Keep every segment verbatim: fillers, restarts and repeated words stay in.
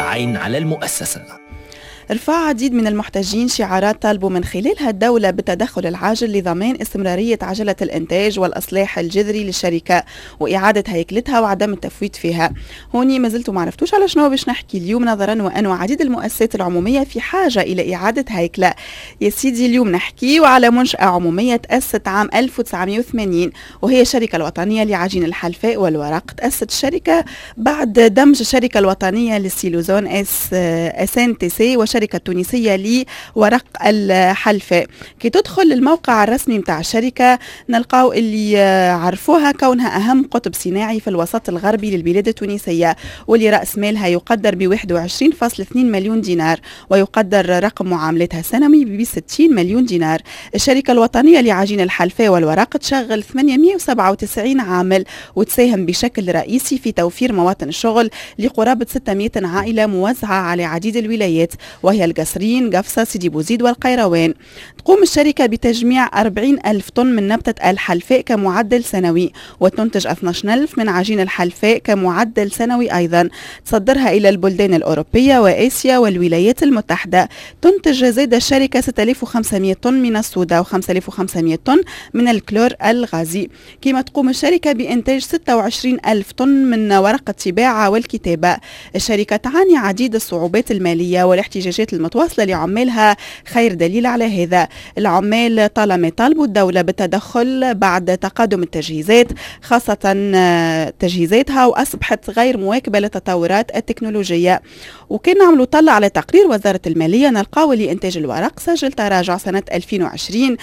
عين على المؤسسة. رفع عديد من المحتجين شعارات طالبوا من خلالها الدولة بالتدخل العاجل لضمان استمرارية عجلة الإنتاج والإصلاح الجذري للشركة وإعادة هيكلتها وعدم التفويت فيها. هوني ما زلتوا معرفتوش على شنو باش نحكي اليوم، نظرا وأنه عديد المؤسسات العمومية في حاجة إلى إعادة هيكلة. يا سيدي اليوم نحكي وعلى منشأة عمومية تأسست عام ألف وتسعمائة وثمانين وهي الشركة الوطنية لعجين الحلفاء والورق. تأسست الشركة بعد دمج الشركة الوطنية للسيلوزون اس اس ان تي سي الشركة التونسية لورق الحلفاء. كي تدخل الموقع الرسمي متاع الشركة نلقاو اللي عرفوها كونها أهم قطب صناعي في الوسط الغربي للبلاد التونسية، واللي رأس مالها يقدر ب واحد وعشرين فاصلة اثنين مليون دينار، ويقدر رقم معاملتها السنوي ب ستين مليون دينار. الشركة الوطنية لعجين الحلفاء والورق تشغل ثمانمائة وسبعة وتسعين عامل وتساهم بشكل رئيسي في توفير مواطن الشغل لقرابة ستمائة عائلة موزعة على عديد الولايات، وهي القصرين، قفصة، سيدي بوزيد والقيروان. تقوم الشركة بتجميع أربعين ألف طن من نبتة الحلفاء كمعدل سنوي، وتنتج اثني عشر ألف من عجين الحلفاء كمعدل سنوي أيضا، تصدرها إلى البلدان الأوروبية وآسيا والولايات المتحدة. تنتج زيد الشركة ستة آلاف وخمسمائة طن من الصودا و5 آلاف وخمسمائة طن من الكلور الغازي. كما تقوم الشركة بإنتاج ستة وعشرين ألف طن من ورق الطباعة والكتابة. الشركة تعاني عديد الصعوبات المالية والاحتجاجات المتواصلة لعمالها، خير دليل على هذا. العمال طالما طالبوا الدولة بالتدخل بعد تقادم التجهيزات، خاصة تجهيزاتها، وأصبحت غير مواكبة للتطورات التكنولوجية. وكان نعملوا طلع على تقرير وزارة المالية نلقاو لإنتاج الورق سجل تراجع سنة ألفين وعشرين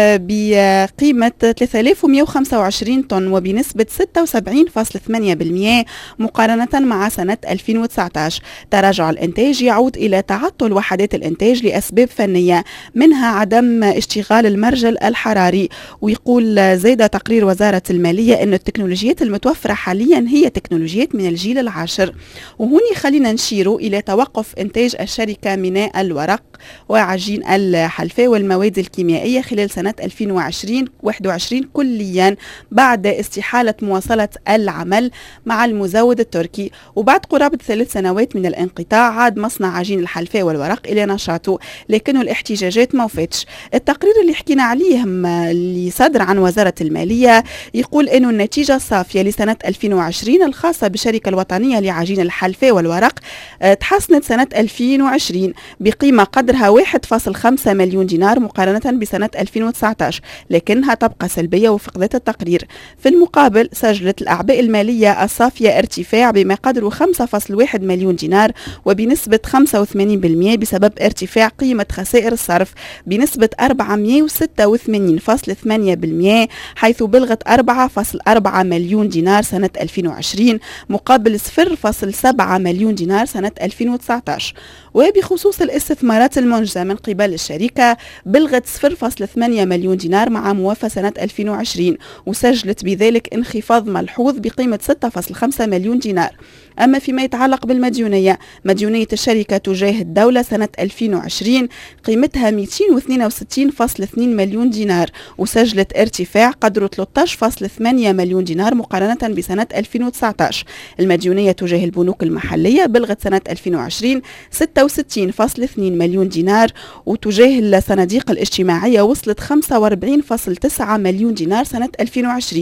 بقيمة ثلاثة آلاف ومائة وخمسة وعشرين طن وبنسبة ستة وسبعين فاصلة ثمانية بالمئة مقارنة مع سنة ألفين وتسعة عشر. تراجع الإنتاج يعود إلى تعطل وحدات الإنتاج لأسباب فنية، منها عدم اشتغال المرجل الحراري. ويقول زيد تقرير وزارة المالية أن التكنولوجيات المتوفرة حاليا هي تكنولوجيات من الجيل العاشر. وهوني خلينا نشيروا إلى توقف إنتاج الشركة من الورق وعجين الحلفاء والمواد الكيميائية خلال سنة ألفين وعشرين واحد وعشرين كليا، بعد استحالة مواصلة العمل مع المزود التركي. وبعد قرابة ثلاث سنوات من الانقطاع عاد مصنع عجين الحلفاء والورق إلى نشاطه، لكنه الاحتجاجات ما وفتش. التقرير اللي حكينا عليه اللي صدر عن وزارة المالية يقول إنه النتيجة الصافية لسنة ألفين وعشرين الخاصة بالشركة الوطنية لعجين الحلفاء والورق تحسنت سنة ألفين وعشرين بقيمة قدرها واحد فاصلة خمسة مليون دينار مقارنة بسنة ألفين وتسعة عشر، لكنها تبقى سلبية وفقدت التقرير. في المقابل سجلت الأعباء المالية الصافية ارتفاع بما قدره خمسة فاصلة واحد مليون دينار وبنسبة خمسة وثمانين بالمئة بسبب ارتفاع قيمة خسائر الصرف بنسبة أربعمائة وستة وثمانين فاصلة ثمانية بالمئة، حيث بلغت أربعة فاصلة أربعة مليون دينار سنة ألفين وعشرين مقابل صفر فاصلة سبعة مليون دينار سنة ألفين وتسعة عشر. وبخصوص الاستثمارات المنجزة من قبل الشركة بلغت صفر فاصلة ثمانية مليون دينار مع موافاة سنة ألفين وعشرين، وسجلت بذلك انخفاض ملحوظ بقيمة ستة فاصلة خمسة مليون دينار. أما فيما يتعلق بالمديونية، مديونية الشركة تجاه الدولة سنة ألفين وعشرين قيمتها مئتين واثنين وستين فاصلة اثنين مليون دينار، وسجلت ارتفاع قدره ثلاثة عشر فاصلة ثمانية مليون دينار مقارنة بسنة ألفين وتسعة عشر. المديونية تجاه البنوك المحلية بلغت سنة ألفين وعشرين ستة وستين فاصلة اثنين مليون دينار، وتجاه الصناديق الاجتماعية وصلت خمسة وأربعين فاصلة تسعة مليون دينار سنة ألفين وعشرين.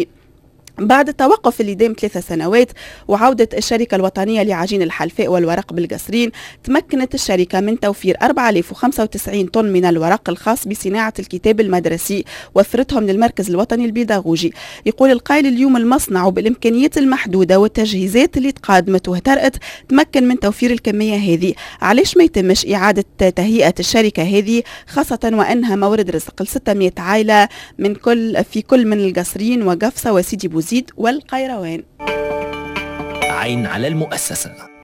بعد التوقف اللي دام ثلاثة سنوات وعودة الشركة الوطنية لعجين الحلفاء والورق بالقصرين، تمكنت الشركة من توفير أربعة آلاف وخمسة وتسعين طن من الورق الخاص بصناعة الكتاب المدرسي، وفرتهم للمركز الوطني البيداغوجي. يقول القائل اليوم المصنع وبالإمكانيات المحدودة والتجهيزات اللي تقادمت واهترأت تمكن من توفير الكمية هذه. علاش ما يتمش إعادة تهيئة الشركة هذه، خاصة وأنها مورد رزق ل ستمائة عائلة من كل في كل من القصرين وقفصة وسيدي بوزيد والقيروان. عين على المؤسسة.